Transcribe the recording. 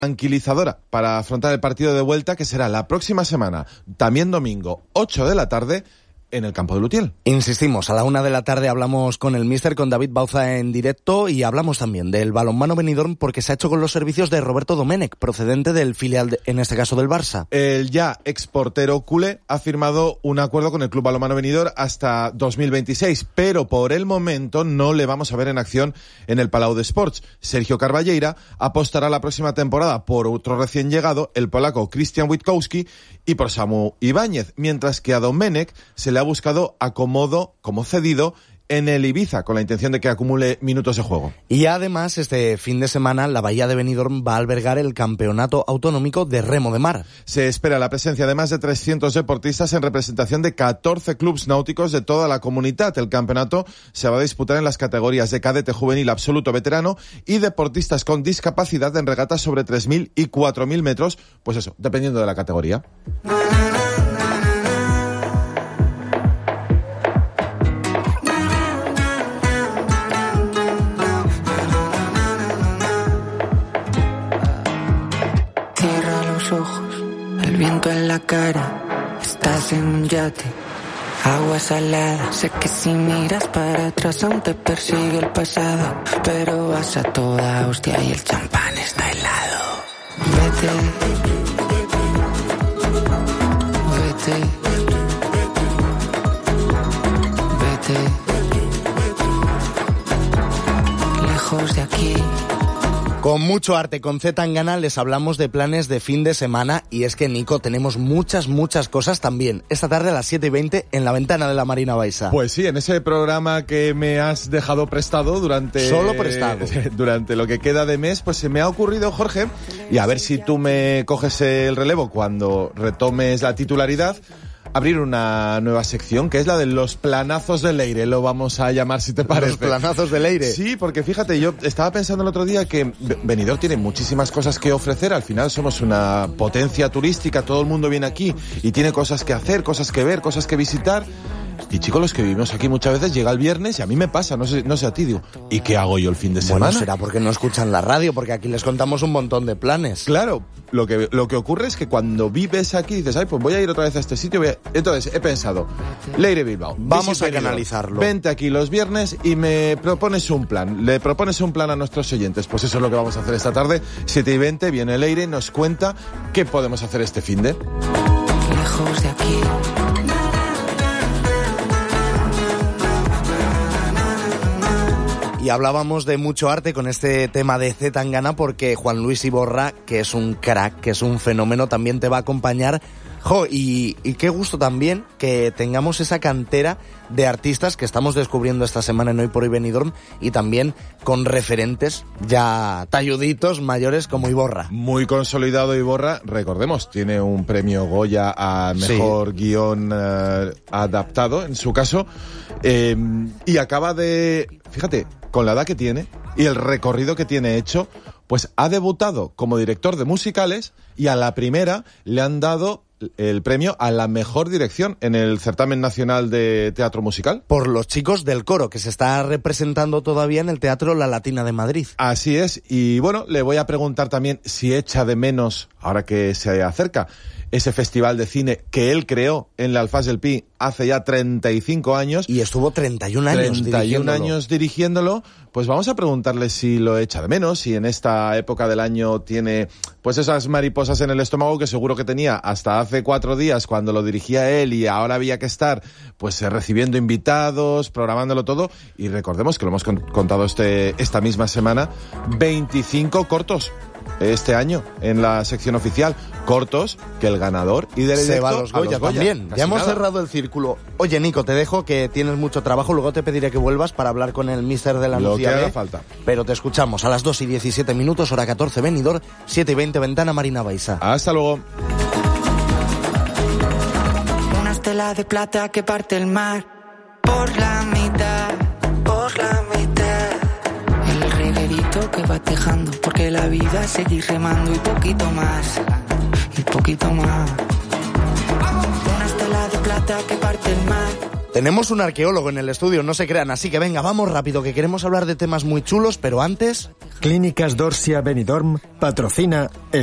tranquilizadora para afrontar el partido de vuelta, que será la próxima semana, también domingo, 8 de la tarde, en el campo de Lutiel. Insistimos, a la 1 de la tarde hablamos con el míster, con David Bauza en directo, y hablamos también del balonmano Benidorm, porque se ha hecho con los servicios de Roberto Domènech, procedente del filial, en este caso del Barça. El ya exportero culé ha firmado un acuerdo con el Club Balonmano Benidorm hasta 2026, pero por el momento no le vamos a ver en acción en el Palau de Sports. Sergio Carballeira apostará la próxima temporada por otro recién llegado, el polaco Christian Witkowski, y por Samu Ibáñez, mientras que a Domènech se le ha buscado acomodo como cedido en el Ibiza, con la intención de que acumule minutos de juego. Y además, este fin de semana, la Bahía de Benidorm va a albergar el Campeonato Autonómico de Remo de Mar. Se espera la presencia de más de 300 deportistas en representación de 14 clubes náuticos de toda la comunidad. El campeonato se va a disputar en las categorías de cadete, juvenil, absoluto, veterano y deportistas con discapacidad en regatas sobre 3.000 y 4.000 metros, pues eso, dependiendo de la categoría. Ojos, el viento en la cara, estás en un yate, agua salada, sé que si miras para atrás aún te persigue el pasado, pero vas a toda hostia y el champán está helado. Vete, lejos de aquí. Con mucho arte, con Z Tangana, les hablamos de planes de fin de semana, y es que, Nico, tenemos muchas cosas también. Esta tarde a las 7:20 en la ventana de la Marina Baixa. Pues sí, en ese programa que me has dejado prestado durante... Solo prestado. Durante lo que queda de mes, pues se me ha ocurrido, Jorge, y a ver si tú me coges el relevo cuando retomes la titularidad, abrir una nueva sección, que es la de los planazos de Leire, lo vamos a llamar, si te parece. Los planazos de Leire. Sí, porque fíjate, yo estaba pensando el otro día que Benidorm tiene muchísimas cosas que ofrecer, al final somos una potencia turística, todo el mundo viene aquí y tiene cosas que hacer, cosas que ver, cosas que visitar. Y chicos, los que vivimos aquí muchas veces llega el viernes y a mí me pasa, no sé a ti, digo, ¿y qué hago yo el fin de semana? Bueno, será porque no escuchan la radio, porque aquí les contamos un montón de planes. Claro, lo que ocurre es que cuando vives aquí dices, ay, pues voy a ir otra vez a este sitio. Entonces he pensado, Leire Bilbao, vamos a canalizarlo. Vente aquí los viernes y me propones un plan. Le propones un plan a nuestros oyentes. Pues eso es lo que vamos a hacer esta tarde. 7:20 viene Leire y nos cuenta qué podemos hacer este finde. Lejos de aquí. Y hablábamos de mucho arte con este tema de Z Tangana, porque Juan Luis Iborra, que es un crack, que es un fenómeno, también te va a acompañar. Y qué gusto también que tengamos esa cantera de artistas que estamos descubriendo esta semana en Hoy por Hoy Benidorm, y también con referentes ya talluditos, mayores, como Iborra. Muy consolidado Iborra, recordemos, tiene un premio Goya a mejor guión adaptado, en su caso, y acaba de, fíjate, con la edad que tiene y el recorrido que tiene hecho, pues ha debutado como director de musicales y a la primera le han dado el premio a la mejor dirección en el certamen nacional de teatro musical. Por Los Chicos del Coro, que se está representando todavía en el Teatro La Latina de Madrid. Así es, y bueno, le voy a preguntar también si echa de menos, ahora que se acerca, ese festival de cine que él creó en la Alfaz del Pi hace ya 35 años. Y estuvo 31 años dirigiéndolo. Pues vamos a preguntarle si lo echa de menos, si en esta época del año tiene pues esas mariposas en el estómago que seguro que tenía hasta hace 4 días cuando lo dirigía él, y ahora había que estar pues recibiendo invitados, programándolo todo. Y recordemos que lo hemos contado esta misma semana, 25 cortos este año en la sección oficial, cortos que el ganador y del se va a los Goya también. Ya hemos cerrado el círculo. Oye, Nico, te dejo, que tienes mucho trabajo, luego te pediré que vuelvas para hablar con el míster de la Lo Nucia, que haga falta. Pero te escuchamos a las 2:17, hora 14 Benidorm, 7:20 ventana Marina Baixa. Hasta luego. Una estela de plata que parte el mar por la mitad, por la mitad. El reguerito que va tejando, porque la vida es seguir remando y poquito más, y poquito más. Una estela de plata que parte el mar Tenemos un arqueólogo en el estudio, no se crean, así que venga, vamos rápido, que queremos hablar de temas muy chulos, pero antes... Clínicas Dorsia Benidorm patrocina el